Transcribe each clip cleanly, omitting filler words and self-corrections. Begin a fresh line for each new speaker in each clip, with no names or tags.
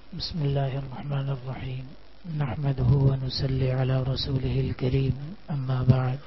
بسم اللہ الرحمن الرحیم نحمده ونصلی علی رسوله الکریم اما بعد.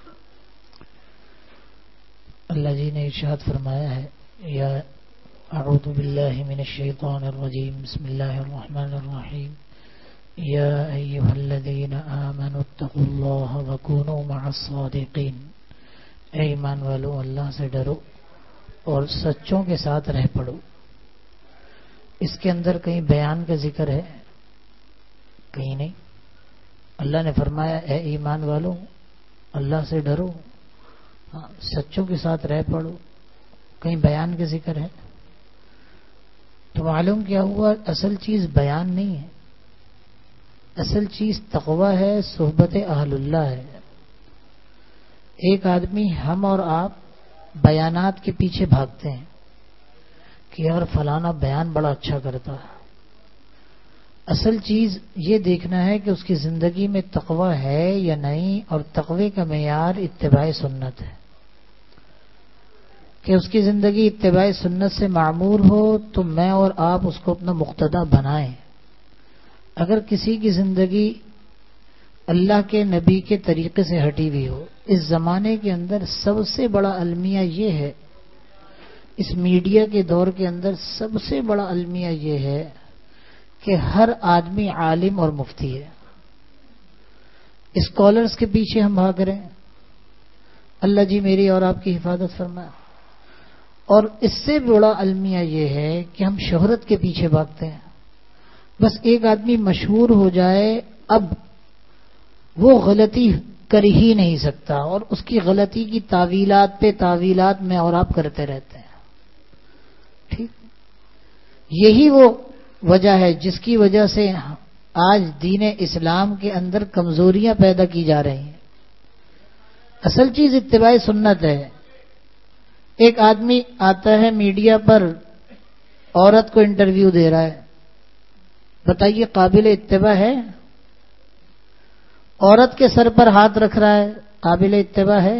اللہ جی نے ارشاد فرمایا ہے یا اعوذ باللہ من الشیطان الرجیم بسم اللہ الرحمن الرحیم یا ایہا الذین آمنوا اتقوا اللہ وکونوا مع الصادقین. اے ایمان والو اللہ سے ڈرو اور سچوں کے ساتھ رہ پڑو. اس کے اندر کہیں بیان کا ذکر ہے؟ کہیں نہیں. اللہ نے فرمایا اے ایمان والو اللہ سے ڈرو، سچوں کے ساتھ رہ پڑو. کہیں بیان کا ذکر ہے؟ تو معلوم کیا ہوا، اصل چیز بیان نہیں ہے، اصل چیز تقوی ہے، صحبت اہل اللہ ہے. ایک آدمی ہم اور آپ بیانات کے پیچھے بھاگتے ہیں کہ یار فلانا بیان بڑا اچھا کرتا ہے. اصل چیز یہ دیکھنا ہے کہ اس کی زندگی میں تقوی ہے یا نہیں، اور تقوی کا معیار اتباع سنت ہے. کہ اس کی زندگی اتباع سنت سے معمور ہو تو میں اور آپ اس کو اپنا مقتدا بنائیں. اگر کسی کی زندگی اللہ کے نبی کے طریقے سے ہٹی ہوئی ہو، اس زمانے کے اندر سب سے بڑا المیہ یہ ہے، اس میڈیا کے دور کے اندر سب سے بڑا المیہ یہ ہے کہ ہر آدمی عالم اور مفتی ہے. اسکالرز کے پیچھے ہم بھاگ رہے ہیں. اللہ جی میری اور آپ کی حفاظت فرمائے. اور اس سے بڑا المیہ یہ ہے کہ ہم شہرت کے پیچھے بھاگتے ہیں. بس ایک آدمی مشہور ہو جائے، اب وہ غلطی کر ہی نہیں سکتا، اور اس کی غلطی کی تعویلات پہ تعویلات میں اور آپ کرتے رہتے ہیں. ٹھیک، یہی وہ وجہ ہے جس کی وجہ سے آج دین اسلام کے اندر کمزوریاں پیدا کی جا رہی ہیں. اصل چیز اتباع سنت ہے. ایک آدمی آتا ہے میڈیا پر، عورت کو انٹرویو دے رہا ہے، بتائیے قابل اتباع ہے؟ عورت کے سر پر ہاتھ رکھ رہا ہے، قابل اتباع ہے؟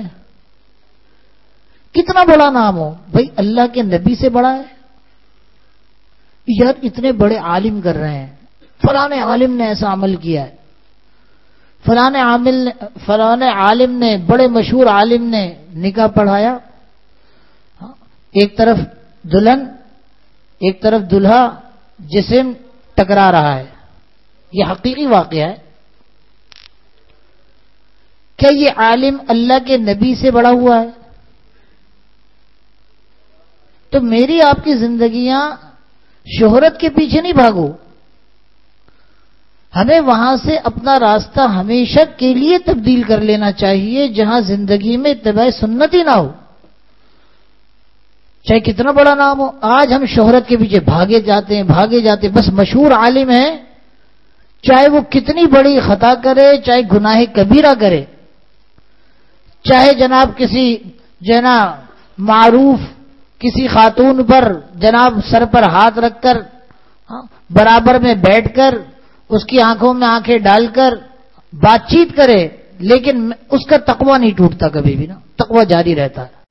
کتنا بڑا نام ہو بھائی، اللہ کے نبی سے بڑا ہے؟ یار اتنے بڑے عالم کر رہے ہیں، فلاں عالم نے ایسا عمل کیا ہے، فلاں عالم نے، بڑے مشہور عالم نے نکاح پڑھایا. ایک طرف دلہن ایک طرف دلہا، جسم ٹکرا رہا ہے. یہ حقیقی واقعہ ہے. کیا یہ عالم اللہ کے نبی سے بڑا ہوا ہے؟ تو میری آپ کی زندگیاں شہرت کے پیچھے نہیں بھاگو. ہمیں وہاں سے اپنا راستہ ہمیشہ کے لیے تبدیل کر لینا چاہیے جہاں زندگی میں اتباع سنت ہی نہ ہو، چاہے کتنا بڑا نام ہو. آج ہم شہرت کے پیچھے بھاگے جاتے ہیں. بس مشہور عالم ہے، چاہے وہ کتنی بڑی خطا کرے، چاہے گناہ کبیرہ کرے، چاہے جناب کسی معروف کسی خاتون پر جناب سر پر ہاتھ رکھ کر، برابر میں بیٹھ کر، اس کی آنکھوں میں آنکھیں ڈال کر بات چیت کرے، لیکن اس کا تقویٰ نہیں ٹوٹتا کبھی بھی نا، تقویٰ جاری رہتا ہے.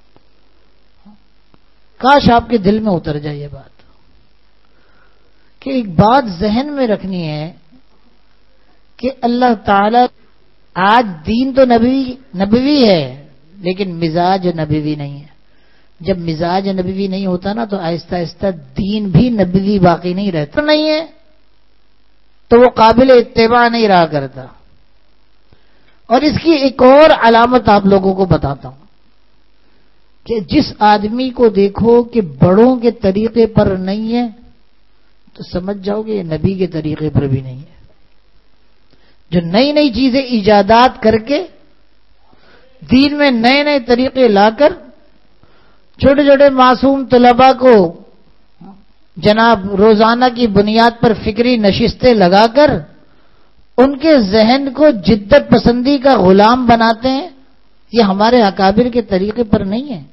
کاش آپ کے دل میں اتر جائے یہ بات کہ ایک بات ذہن میں رکھنی ہے کہ اللہ تعالی، آج دین تو نبوی ہے لیکن مزاج نبوی نہیں ہے. جب مزاج نبوی نہیں ہوتا نا تو آہستہ آہستہ دین بھی نبوی باقی نہیں رہتا، نہیں ہے تو وہ قابل اتباع نہیں رہا کرتا. اور اس کی ایک اور علامت آپ لوگوں کو بتاتا ہوں کہ جس آدمی کو دیکھو کہ بڑوں کے طریقے پر نہیں ہے تو سمجھ جاؤ گے یہ نبی کے طریقے پر بھی نہیں ہے. جو نئی نئی چیزیں ایجادات کر کے دین میں نئے نئے طریقے لا کر چھوٹے چھوٹے معصوم طلباء کو جناب روزانہ کی بنیاد پر فکری نشستیں لگا کر ان کے ذہن کو جدت پسندی کا غلام بناتے ہیں، یہ ہمارے اکابر کے طریقے پر نہیں ہے.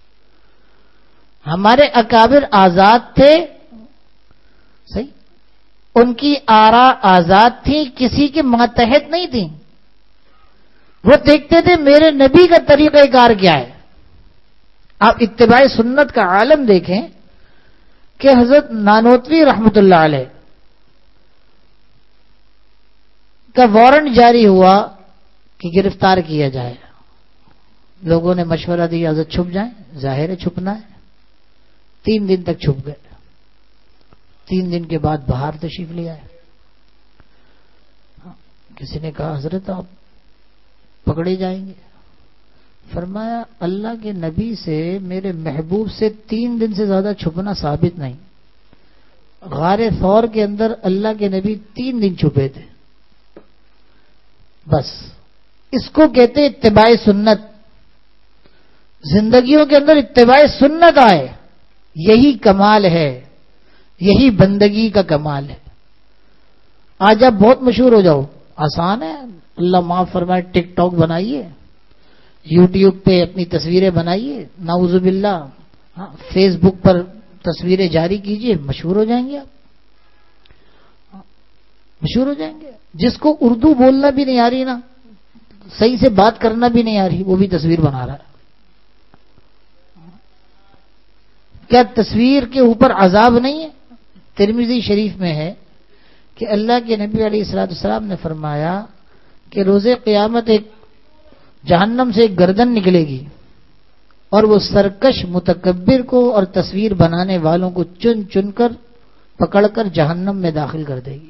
ہمارے اکابر آزاد تھے، صحیح، ان کی آراء آزاد تھی، کسی کے ماتحت نہیں تھی. وہ دیکھتے تھے میرے نبی کا طریقہ کار کیا ہے. آپ اتباع سنت کا عالم دیکھیں کہ حضرت نانوتوی رحمت اللہ علیہ کا وارنٹ جاری ہوا کہ گرفتار کیا جائے. لوگوں نے مشورہ دیا حضرت چھپ جائیں، ظاہر ہے چھپنا ہے. 3 دن تک چھپ گئے. 3 دن کے بعد باہر تشریف لے آئے. کسی نے کہا حضرت آپ پکڑے جائیں گے. فرمایا اللہ کے نبی سے، میرے محبوب سے 3 دن سے زیادہ چھپنا ثابت نہیں. غار ثور کے اندر اللہ کے نبی 3 دن چھپے تھے. بس اس کو کہتے اتباع سنت. زندگیوں کے اندر اتباع سنت آئے، یہی کمال ہے، یہی بندگی کا کمال ہے. آج آپ بہت مشہور ہو جاؤ، آسان ہے، اللہ معاف فرمائے. ٹک ٹاک بنائیے، یوٹیوب پہ اپنی تصویریں بنائیے، نعوذ باللہ فیس بک پر تصویریں جاری کیجئے، مشہور ہو جائیں گے آپ. مشہور ہو جائیں گے. جس کو اردو بولنا بھی نہیں آ رہی نا، صحیح سے بات کرنا بھی نہیں آ رہی، وہ بھی تصویر بنا رہا ہے. کیا تصویر کے اوپر عذاب نہیں ہے؟ ترمذی شریف میں ہے کہ اللہ کے نبی علیہ الصلوۃ والسلام نے فرمایا کہ روز قیامت ایک جہنم سے ایک گردن نکلے گی اور وہ سرکش متکبر کو اور تصویر بنانے والوں کو چن چن کر پکڑ کر جہنم میں داخل کر دے گی.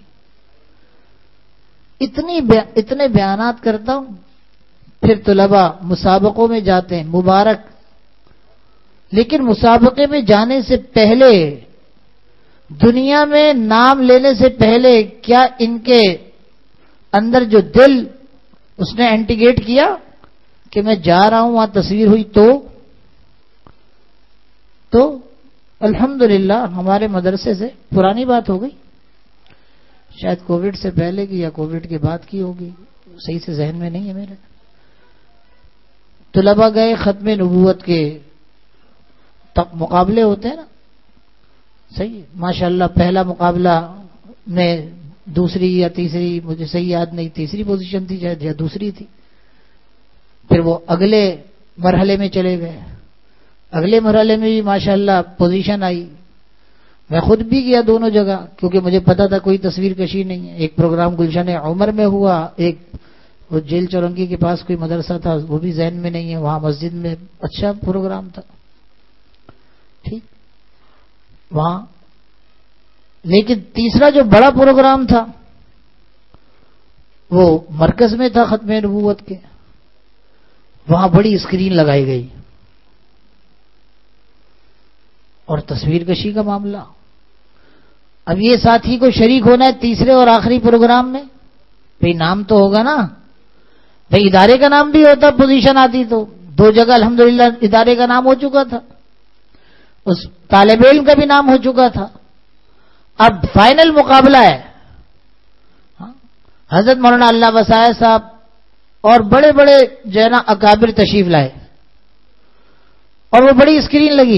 اتنے بیانات کرتا ہوں. پھر طلباء مسابقوں میں جاتے ہیں، مبارک. لیکن مسابقے میں جانے سے پہلے، دنیا میں نام لینے سے پہلے، کیا ان کے اندر جو دل اس نے انٹیگیٹ کیا کہ میں جا رہا ہوں وہاں تصویر ہوئی تو الحمدللہ ہمارے مدرسے سے پرانی بات ہو گئی، شاید کووڈ سے پہلے کی یا کووڈ کے بعد کی ہوگی، صحیح سے ذہن میں نہیں ہے میرے. طلباء گئے، ختم نبوت کے مقابلے ہوتے ہیں نا، صحیح ماشاءاللہ. پہلا مقابلہ میں دوسری یا تیسری، مجھے صحیح یاد نہیں، تیسری پوزیشن تھی شاید یا دوسری تھی. پھر وہ اگلے مرحلے میں چلے گئے. اگلے مرحلے میں بھی ماشاءاللہ پوزیشن آئی. میں خود بھی گیا دونوں جگہ، کیونکہ مجھے پتا تھا کوئی تصویر کشی نہیں ہے. ایک پروگرام گلشن عمر میں ہوا، ایک وہ جیل چورنگی کے پاس کوئی مدرسہ تھا، وہ بھی ذہن میں نہیں ہے، وہاں مسجد میں اچھا پروگرام تھا، ٹھیک وہاں. لیکن تیسرا جو بڑا پروگرام تھا وہ مرکز میں تھا ختم نبوت کے. وہاں بڑی اسکرین لگائی گئی اور تصویر کشی کا معاملہ. اب یہ ساتھی کو شریک ہونا ہے تیسرے اور آخری پروگرام میں، بھئی نام تو ہوگا نا. بھئی ادارے کا نام بھی ہوتا، پوزیشن آتی تو 2 جگہ الحمدللہ ادارے کا نام ہو چکا تھا، اس طالب علم کا بھی نام ہو چکا تھا. اب فائنل مقابلہ ہے. حضرت مولانا اللہ وسائے صاحب اور بڑے بڑے جو ہے نا اکابر تشریف لائے اور وہ بڑی اسکرین لگی.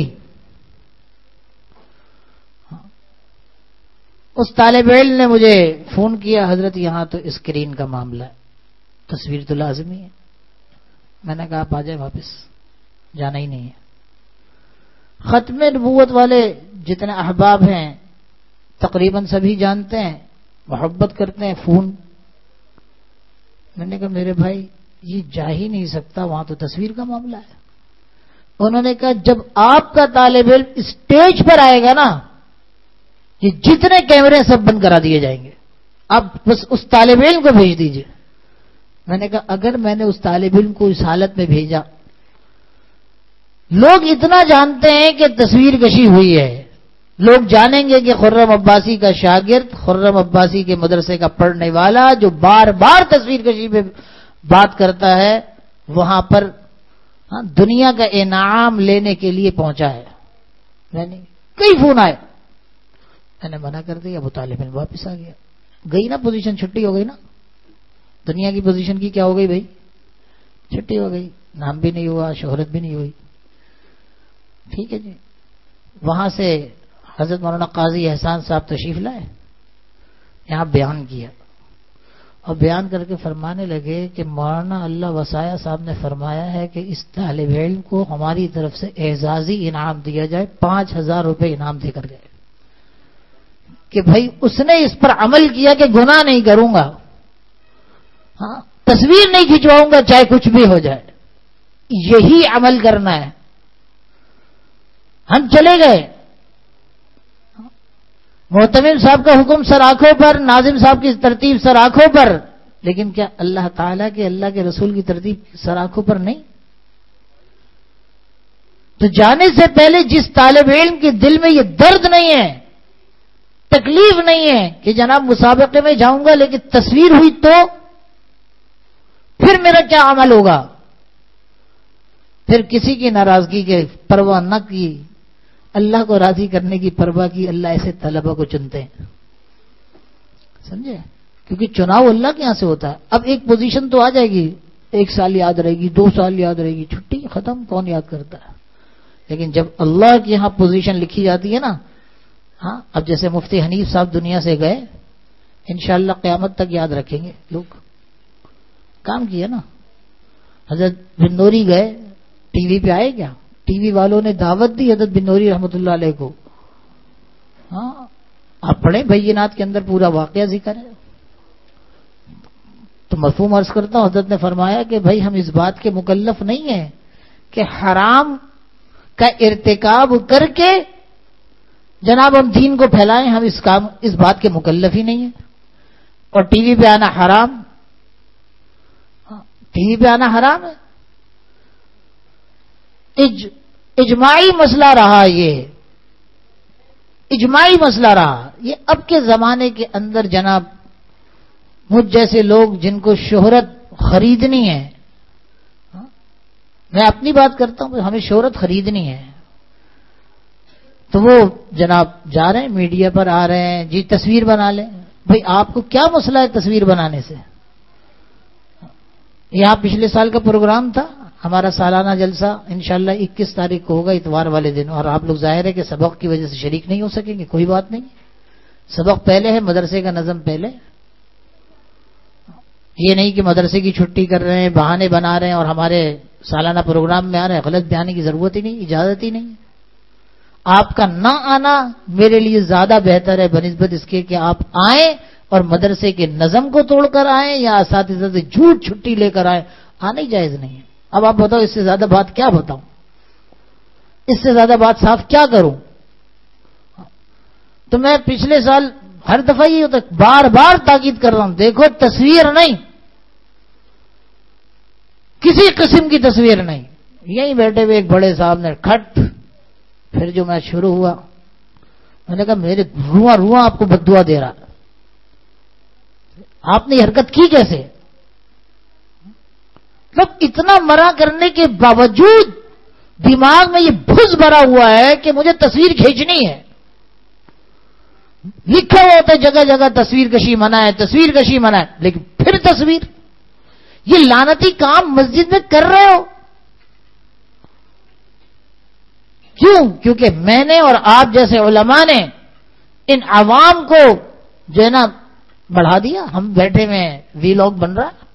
اس طالب علم نے مجھے فون کیا، حضرت یہاں تو اسکرین کا معاملہ ہے، تصویر تو لازمی ہے. میں نے کہا آپ آ جائیں، واپس جانا ہی نہیں ہے. ختم نبوت والے جتنے احباب ہیں تقریباً سبھی جانتے ہیں، محبت کرتے ہیں. فون میں نے کہا میرے بھائی یہ جا ہی نہیں سکتا، وہاں تو تصویر کا معاملہ ہے. انہوں نے کہا جب آپ کا طالب علم اسٹیج پر آئے گا نا، یہ جتنے کیمرے سب بند کرا دیے جائیں گے، آپ بس اس طالب علم کو بھیج دیجئے. میں نے کہا اگر میں نے اس طالب علم کو اس حالت میں بھیجا، لوگ اتنا جانتے ہیں کہ تصویر کشی ہوئی ہے، لوگ جانیں گے کہ خرم عباسی کا شاگرد، خرم عباسی کے مدرسے کا پڑھنے والا جو بار بار تصویر کشی پہ بات کرتا ہے، وہاں پر دنیا کا انعام لینے کے لیے پہنچا ہے. میں نے کئی فون آئے، میں نے منع کر دیا. ابو طالب علم واپس آ گیا. گئی نا پوزیشن، چھٹی ہو گئی نا. دنیا کی پوزیشن کی کیا ہو گئی بھائی؟ چھٹی ہو گئی. نام بھی نہیں ہوا، شہرت بھی نہیں ہوئی. ٹھیک ہے جی. وہاں سے حضرت مولانا قاضی احسان صاحب تشریف لائے، یہاں بیان کیا اور بیان کر کے فرمانے لگے کہ مولانا اللہ وسائے صاحب نے فرمایا ہے کہ اس طالب علم کو ہماری طرف سے اعزازی انعام دیا جائے. 5000 روپے انعام دے کر گئے کہ بھائی اس نے اس پر عمل کیا کہ گناہ نہیں کروں گا. ہاں تصویر نہیں کھنچواؤں گا چاہے کچھ بھی ہو جائے. یہی عمل کرنا ہے. ہم چلے گئے, معتمم صاحب کا حکم سر آنکھوں پر, ناظم صاحب کی ترتیب سر آنکھوں پر, لیکن کیا اللہ تعالیٰ کے, اللہ کے رسول کی ترتیب سر آنکھوں پر نہیں؟ تو جانے سے پہلے جس طالب علم کے دل میں یہ درد نہیں ہے, تکلیف نہیں ہے کہ جناب مسابقے میں جاؤں گا لیکن تصویر ہوئی تو پھر میرا کیا عمل ہوگا, پھر کسی کی ناراضگی کے پرواہ نہ کی, اللہ کو راضی کرنے کی پرواہ کی, اللہ ایسے طلبہ کو چنتے ہیں. سمجھے؟ کیونکہ چناؤ اللہ کے یہاں سے ہوتا ہے. اب ایک پوزیشن تو آ جائے گی, 1 سال یاد رہے گی, 2 سال یاد رہے گی, چھٹی ختم, کون یاد کرتا ہے؟ لیکن جب اللہ کے یہاں پوزیشن لکھی جاتی ہے نا, ہاں اب جیسے مفتی حنیف صاحب دنیا سے گئے, انشاءاللہ قیامت تک یاد رکھیں گے لوگ, کام کیا نا. حضرت بن نوری گئے, ٹی وی پہ آئے کیا؟ ٹی وی والوں نے دعوت دی حضرت بن نوری رحمۃ اللہ علیہ کو. ہاں آپ پڑھیں بینات کے اندر پورا واقعہ ذکر ہے. تو مفہوم عرض کرتا ہوں, حضرت نے فرمایا کہ بھائی ہم اس بات کے مکلف نہیں ہیں کہ حرام کا ارتکاب کر کے جناب ہم دین کو پھیلائیں, ہم اس بات کے مکلف ہی نہیں ہیں. اور ٹی وی پہ آنا حرام, ٹی وی پہ آنا حرام ہے. اجماعی مسئلہ رہا, یہ اجماعی مسئلہ رہا. یہ اب کے زمانے کے اندر جناب مجھ جیسے لوگ جن کو شہرت خریدنی ہے, میں اپنی بات کرتا ہوں, ہمیں شہرت خریدنی ہے, تو وہ جناب جا رہے ہیں میڈیا پر آ رہے ہیں, جی تصویر بنا لیں. بھئی آپ کو کیا مسئلہ ہے تصویر بنانے سے؟ یہاں پچھلے سال کا پروگرام تھا ہمارا سالانہ جلسہ, انشاءاللہ 21 تاریخ کو ہوگا اتوار والے دن, اور آپ لوگ ظاہر ہے کہ سبق کی وجہ سے شریک نہیں ہو سکیں گے, کوئی بات نہیں, سبق پہلے ہے, مدرسے کا نظم پہلے. یہ نہیں کہ مدرسے کی چھٹی کر رہے ہیں, بہانے بنا رہے ہیں اور ہمارے سالانہ پروگرام میں آ رہے ہیں. غلط بیانی کی ضرورت ہی نہیں, اجازت ہی نہیں. آپ کا نہ آنا میرے لیے زیادہ بہتر ہے بنسبت اس کے کہ آپ آئیں اور مدرسے کے نظم کو توڑ کر آئیں یا اساتذہ سے جھوٹ چھٹی لے کر آئیں. آنا ہی جائز نہیں ہے. اب آپ بتاؤ اس سے زیادہ بات کیا بتاؤں, اس سے زیادہ بات صاف کیا کروں؟ تو میں پچھلے سال ہر دفعہ یہ ہوتا ہے, بار بار تاکید کر رہا ہوں, دیکھو تصویر نہیں, کسی قسم کی تصویر نہیں. یہیں بیٹھے ہوئے ایک بڑے صاحب نے کھٹ, پھر جو میں شروع ہوا میں نے کہا میرے رواں آپ کو بددعا دے رہا, آپ نے حرکت کی کیسے؟ مطلب اتنا مرا کرنے کے باوجود دماغ میں یہ بھس بھرا ہوا ہے کہ مجھے تصویر کھینچنی ہے. لکھا ہوا ہوتا ہے جگہ جگہ تصویر کشی منع ہے, تصویر کشی منع ہے, لیکن پھر تصویر. یہ لعنتی کام مسجد میں کر رہے ہو کیوں؟ کیونکہ میں نے اور آپ جیسے علماء نے ان عوام کو جو ہے نا بڑھا دیا. ہم بیٹھے میں وی لاگ بن رہا ہے,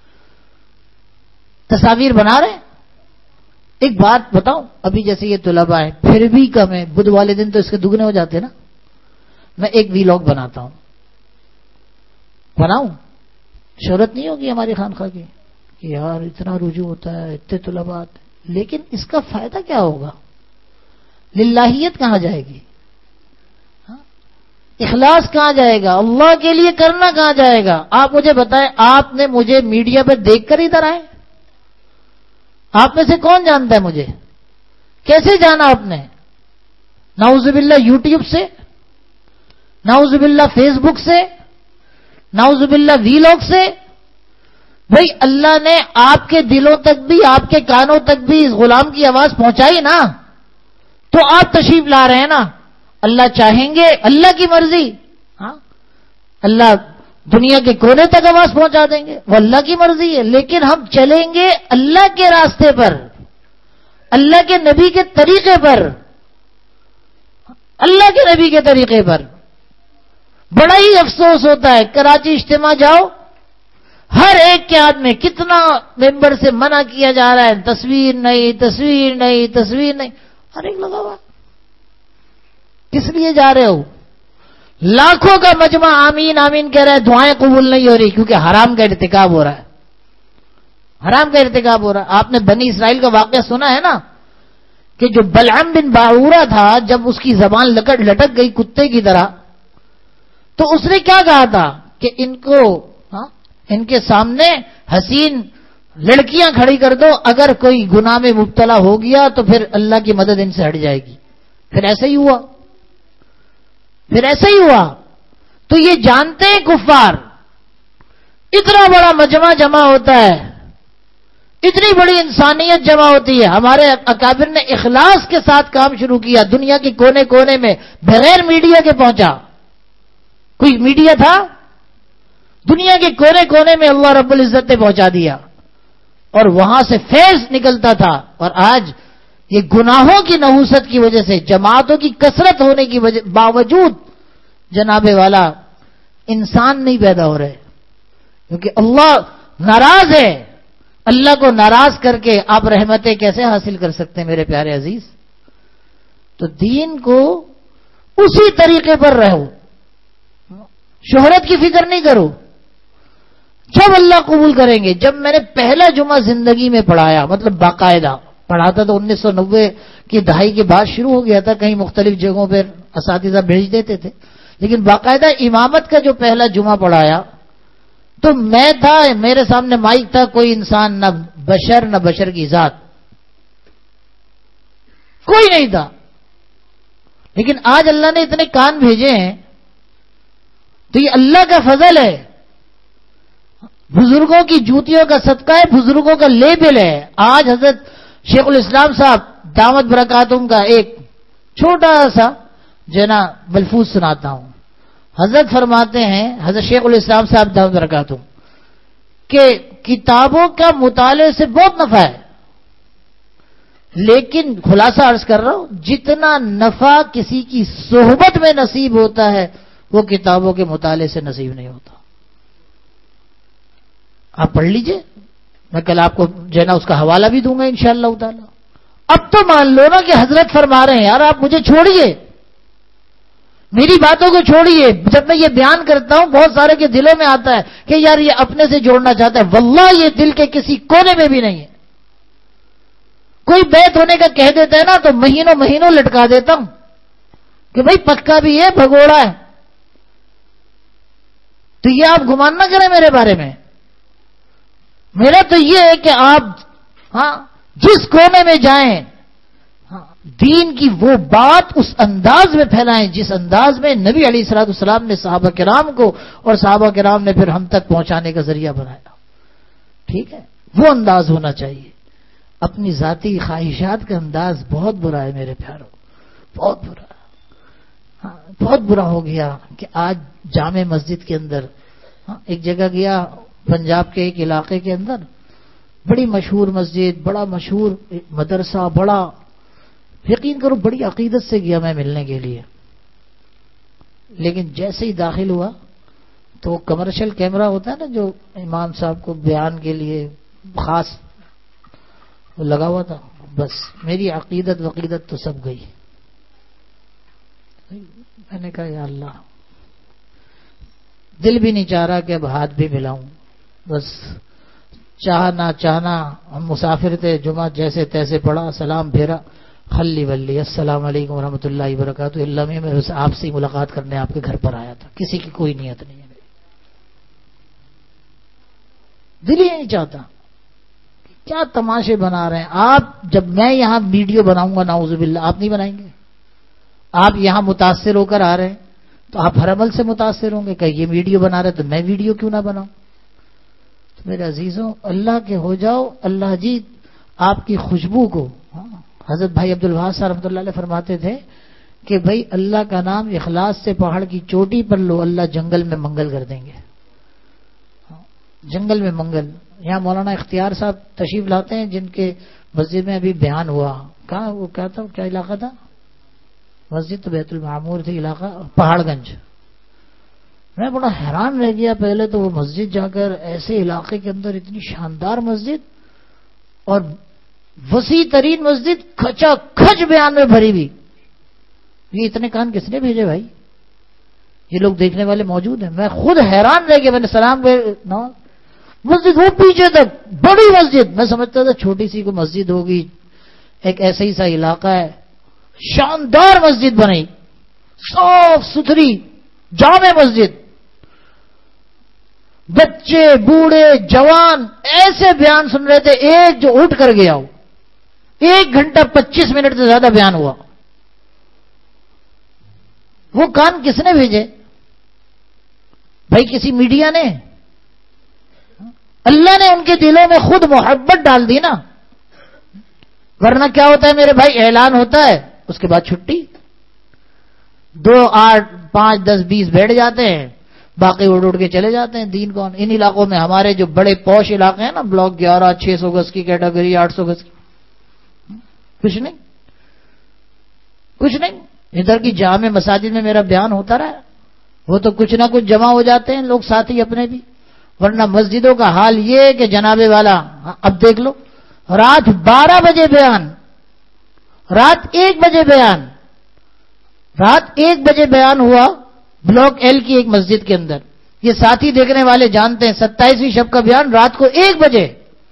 تصاویر بنا رہے ہیں. ایک بات بتاؤں, ابھی جیسے یہ طلباء ہیں پھر بھی کم ہے, بدھ والے دن تو اس کے دگنے ہو جاتے نا. میں ایک وی لاگ بناتا ہوں, بناؤں, شہرت نہیں ہوگی ہماری خانقاہ کی کہ یار اتنا رجوع ہوتا ہے, اتنے طلباء آتے, لیکن اس کا فائدہ کیا ہوگا؟ للہیت کہاں جائے گی؟ اخلاص کہاں جائے گا؟ اللہ کے لیے کرنا کہاں جائے گا؟ آپ مجھے بتائیں, آپ نے مجھے میڈیا پہ دیکھ کر ادھر آئے؟ آپ میں سے کون جانتا ہے مجھے؟ کیسے جانا آپ نے؟ نعوذ باللہ یوٹیوب سے, نعوذ باللہ فیس بک سے, نعوذ باللہ وی لاگ سے. بھئی اللہ نے آپ کے دلوں تک بھی, آپ کے کانوں تک بھی اس غلام کی آواز پہنچائی نا, تو آپ تشریف لا رہے ہیں نا. اللہ چاہیں گے, اللہ کی مرضی, ہاں اللہ دنیا کے کونے تک آواز پہنچا دیں گے, وہ اللہ کی مرضی ہے. لیکن ہم چلیں گے اللہ کے راستے پر, اللہ کے نبی کے طریقے پر, اللہ کے نبی کے طریقے پر. بڑا ہی افسوس ہوتا ہے, کراچی اجتماع جاؤ, ہر ایک کے ہاتھ میں کتنا ممبر سے منع کیا جا رہا ہے, تصویر نہیں, تصویر نہیں, تصویر نہیں. ہر ایک لگا ہوا, کس لیے جا رہے ہو؟ لاکھوں کا مجمع آمین آمین کہہ رہا ہے، دعائیں قبول نہیں ہو رہی کیونکہ حرام کا ارتکاب ہو رہا ہے. حرام کا ارتکاب ہو رہا ہے. آپ نے بنی اسرائیل کا واقعہ سنا ہے نا کہ جو بلعم بن باعورہ تھا، جب اس کی زبان لٹک گئی کتے کی طرح، تو اس نے کیا کہا تھا کہ ان کے سامنے حسین لڑکیاں کھڑی کر دو، اگر کوئی گناہ میں مبتلا ہو گیا تو پھر اللہ کی مدد ان سے ہٹ جائے گی. پھر ایسا ہی ہوا. تو یہ جانتے ہیں کفار، اتنا بڑا مجمع جمع ہوتا ہے، اتنی بڑی انسانیت جمع ہوتی ہے. ہمارے اکابر نے اخلاص کے ساتھ کام شروع کیا، دنیا کے کونے کونے میں بغیر میڈیا کے پہنچا. کوئی میڈیا تھا؟ دنیا کے کونے کونے میں اللہ رب العزت نے پہنچا دیا اور وہاں سے فیض نکلتا تھا. اور آج یہ گناہوں کی نحوست کی وجہ سے، جماعتوں کی کثرت ہونے کی باوجود جناب والا انسان نہیں پیدا ہو رہے، کیونکہ اللہ ناراض ہے. اللہ کو ناراض کر کے آپ رحمتیں کیسے حاصل کر سکتے ہیں میرے پیارے عزیز؟ تو دین کو اسی طریقے پر رہو، شہرت کی فکر نہیں کرو. جب اللہ قبول کریں گے. جب میں نے پہلا جمعہ زندگی میں پڑھایا، مطلب باقاعدہ پڑھاتا تو 1990 کی دہائی کے بعد شروع ہو گیا تھا، کہیں مختلف جگہوں پر اساتذہ بھیج دیتے تھے، لیکن باقاعدہ امامت کا جو پہلا جمعہ پڑھایا تو میں تھا، میرے سامنے مائک تھا، کوئی انسان، نہ بشر کی ذات، کوئی نہیں تھا. لیکن آج اللہ نے اتنے کان بھیجے ہیں تو یہ اللہ کا فضل ہے. بزرگوں کی جوتیوں کا صدقہ ہے، بزرگوں کا لیبل ہے. آج حضرت شیخ الاسلام صاحب دامت برکاتہم کا ایک چھوٹا سا جو نا ملفوظ سناتا ہوں. حضرت فرماتے ہیں، حضرت شیخ الاسلام صاحب دامت برکاتہم، کہ کتابوں کا مطالعے سے بہت نفع ہے، لیکن خلاصہ عرض کر رہا ہوں، جتنا نفع کسی کی صحبت میں نصیب ہوتا ہے وہ کتابوں کے مطالعے سے نصیب نہیں ہوتا. آپ پڑھ لیجئے، میں کل آپ کو جو ہے نا اس کا حوالہ بھی دوں گا انشاءاللہ تعالی. اب تو مان لو نا کہ حضرت فرما رہے ہیں یار آپ مجھے چھوڑیے، میری باتوں کو چھوڑیے. جب میں یہ بیان کرتا ہوں بہت سارے کے دلوں میں آتا ہے کہ یار یہ اپنے سے جوڑنا چاہتا ہے. واللہ یہ دل کے کسی کونے میں بھی نہیں ہے. کوئی بیت ہونے کا کہہ دیتا ہے نا تو مہینوں لٹکا دیتا ہوں کہ بھائی پکا بھی ہے بھگوڑا ہے. تو یہ آپ گمان نہ کریں میرے بارے میں. میرا تو یہ ہے کہ آپ جس کونے میں جائیں دین کی وہ بات اس انداز میں پھیلائیں جس انداز میں نبی علیہ الصلوۃ والسلام نے صحابہ کرام کو اور صحابہ کرام نے پھر ہم تک پہنچانے کا ذریعہ بنایا. ٹھیک ہے، وہ انداز ہونا چاہیے. اپنی ذاتی خواہشات کا انداز بہت برا ہے میرے پیاروں، بہت برا. بہت برا ہو گیا کہ آج جامع مسجد کے اندر ایک جگہ گیا پنجاب کے ایک علاقے کے اندر، بڑی مشہور مسجد، بڑا مشہور مدرسہ، بڑا، یقین کرو بڑی عقیدت سے گیا میں ملنے کے لیے. لیکن جیسے ہی داخل ہوا تو وہ کمرشل کیمرہ ہوتا ہے نا جو امام صاحب کو بیان کے لیے خاص لگا ہوا تھا، بس میری عقیدت وقیدت تو سب گئی. میں نے کہا یا اللہ، دل بھی نہیں چاہ رہا کہ اب ہاتھ بھی ملاؤں. بس چاہنا چاہنا، ہم مسافر تھے، جمعہ جیسے تیسے پڑھا، سلام پھیرا، خلی ولی السلام علیکم ورحمۃ اللہ وبرکاتہ. اللہ میں بس آپ سے ملاقات کرنے آپ کے گھر پر آیا تھا، کسی کی کوئی نیت نہیں ہے. دل ہی نہیں چاہتا. کیا تماشے بنا رہے ہیں آپ. جب میں یہاں ویڈیو بناؤں گا نعوذ باللہ، آپ نہیں بنائیں گے. آپ یہاں متاثر ہو کر آ رہے ہیں تو آپ ہر عمل سے متاثر ہوں گے کہ یہ ویڈیو بنا رہے تو میں ویڈیو کیوں نہ بناؤں. تو میرے عزیزوں اللہ کے ہو جاؤ. اللہ جی آپ کی خوشبو کو، حضرت بھائی عبد الوہاب صاحب رحمۃ اللہ علیہ فرماتے تھے کہ بھائی اللہ کا نام اخلاص سے پہاڑ کی چوٹی پر لو، اللہ جنگل میں منگل کر دیں گے. جنگل میں منگل. یہاں مولانا اختیار صاحب تشریف لاتے ہیں جن کے مسجد میں ابھی بیان ہوا. کہاں وہ کیا تھا، کیا علاقہ تھا؟ مسجد تو بیت المعمور تھی، علاقہ پہاڑ گنج. میں بڑا حیران رہ گیا پہلے تو وہ مسجد جا کر، ایسے علاقے کے اندر اتنی شاندار مسجد اور وسیع ترین مسجد، کھچا کھچ بیان میں بھری ہوئی. یہ اتنے کان کس نے بھیجے بھائی؟ یہ لوگ دیکھنے والے موجود ہیں. میں خود حیران رہ گیا. میں نے سلام مسجد وہ پیچھے تک بڑی مسجد. میں سمجھتا تھا چھوٹی سی کوئی مسجد ہوگی, ایک ایسا ہی سا علاقہ ہے. شاندار مسجد بنی, صاف ستھری جامع مسجد. بچے بوڑھے جوان ایسے بیان سن رہے تھے, ایک جو اٹھ کر گیا ہو. 1 گھنٹہ 25 منٹ سے زیادہ بیان ہوا. وہ کان کس نے بھیجے بھائی؟ کسی میڈیا نے؟ اللہ نے ان کے دلوں میں خود محبت ڈال دی نا. ورنہ کیا ہوتا ہے میرے بھائی, اعلان ہوتا ہے اس کے بعد چھٹی, 2 8 5 10 20 بیٹھ جاتے ہیں, باقی اڑ کے چلے جاتے ہیں. دین کون؟ ان علاقوں میں ہمارے جو بڑے پوش علاقے ہیں نا, بلاک 11 600 گز کی کیٹیگری, 800 گز کی, کچھ نہیں کچھ نہیں. ادھر کی جامع مساجد میں میرا بیان ہوتا رہا, وہ تو کچھ نہ کچھ جمع ہو جاتے ہیں لوگ ساتھی اپنے بھی. ورنہ مسجدوں کا حال یہ کہ جناب والا اب دیکھ لو, رات 12 بجے بیان, رات 1 بجے بیان, رات 1 بجے بیان ہوا بلاک ایل کی ایک مسجد کے اندر. یہ ساتھی دیکھنے والے جانتے ہیں 27ویں شب کا بیان رات کو 1 بجے,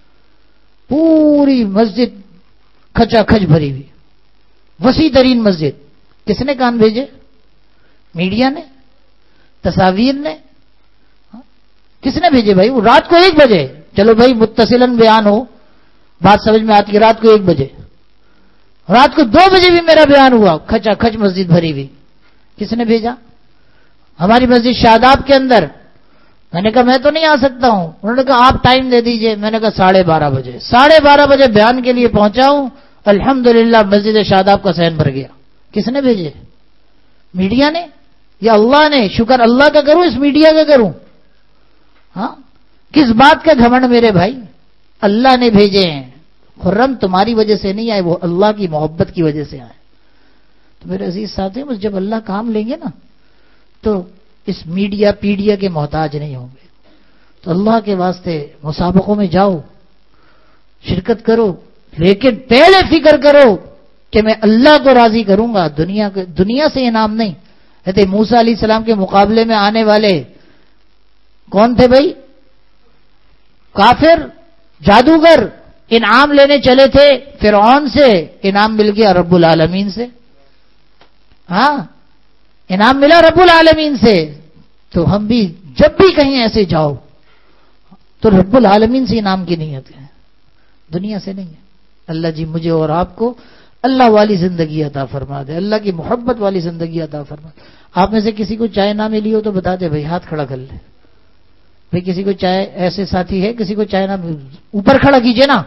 پوری مسجد کھچا کھچ بھری ہوئی, وسیع ترین مسجد. کس نے کان بھیجے؟ میڈیا نے؟ تصاویر نے؟ کس نے بھیجے بھائی؟ وہ رات کو 1 بجے. چلو بھائی متصلاً بیان ہو, بات سمجھ میں آتی ہے. رات کو 1 بجے, رات کو 2 بجے بھی میرا بیان ہوا, کھچا کھچ مسجد بھری ہوئی. کس نے بھیجا؟ ہماری مسجد شاداب کے اندر. میں نے کہا میں تو نہیں آ سکتا ہوں. انہوں نے کہا آپ ٹائم دے دیجئے. میں نے کہا 12:30 بجے. 12:30 بجے بیان کے لیے پہنچا ہوں. الحمدللہ مسجد شاداب کا صحن بھر گیا. کس نے بھیجے؟ میڈیا نے یا اللہ نے؟ شکر اللہ کا کروں اس میڈیا کا کروں؟ ہاں, کس بات کا گھمنڈ میرے بھائی؟ اللہ نے بھیجے ہیں. خرم تمہاری وجہ سے نہیں آئے, وہ اللہ کی محبت کی وجہ سے آئے. تو میرے عزیز ساتھی, بس جب اللہ کام لیں گے نا تو اس میڈیا پیڈیا کے محتاج نہیں ہوں گے. تو اللہ کے واسطے مسابقوں میں جاؤ, شرکت کرو, لیکن پہلے فکر کرو کہ میں اللہ کو راضی کروں گا, دنیا سے انعام نہیں. حضرت موسیٰ علیہ السلام کے مقابلے میں آنے والے کون تھے بھائی؟ کافر, جادوگر. انعام لینے چلے تھے فرعون سے, انعام مل گیا رب العالمین سے. ہاں, انعام ملا رب العالمین سے. تو ہم بھی جب بھی کہیں ایسے جاؤ تو رب العالمین سے انعام کی نیت ہے, دنیا سے نہیں ہے. اللہ جی مجھے اور آپ کو اللہ والی زندگی عطا فرما دے, اللہ کی محبت والی زندگی عطا فرما دے. آپ میں سے کسی کو چائے نہ ملی ہو تو بتا دے بھائی, ہاتھ کھڑا کر لے بھائی. کسی کو چائے, ایسے ساتھی ہے کسی کو چائے نہ, اوپر کھڑا کیجئے نا.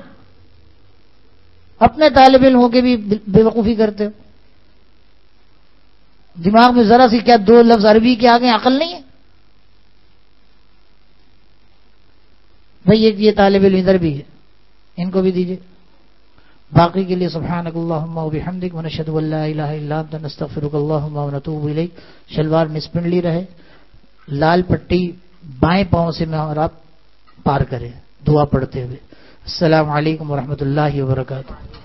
اپنے طالب علم ہو کے بھی بے وقوفی کرتے ہو. دماغ میں ذرا سی کیا 2 لفظ عربی کے آگے عقل نہیں ہے بھائی؟ یہ طالب علم ادھر بھی ہے, ان کو بھی دیجئے. باقی کے لیے سبحانک اللہم و بحمدک ونشہد ان لا الہ الا انت نستغفرک اللہم ونتوب الیک. شلوار مسپنڈلی رہے, لال پٹی بائیں پاؤں سے میں اور آپ پار کریں دعا پڑھتے ہوئے. السلام علیکم ورحمۃ اللہ وبرکاتہ.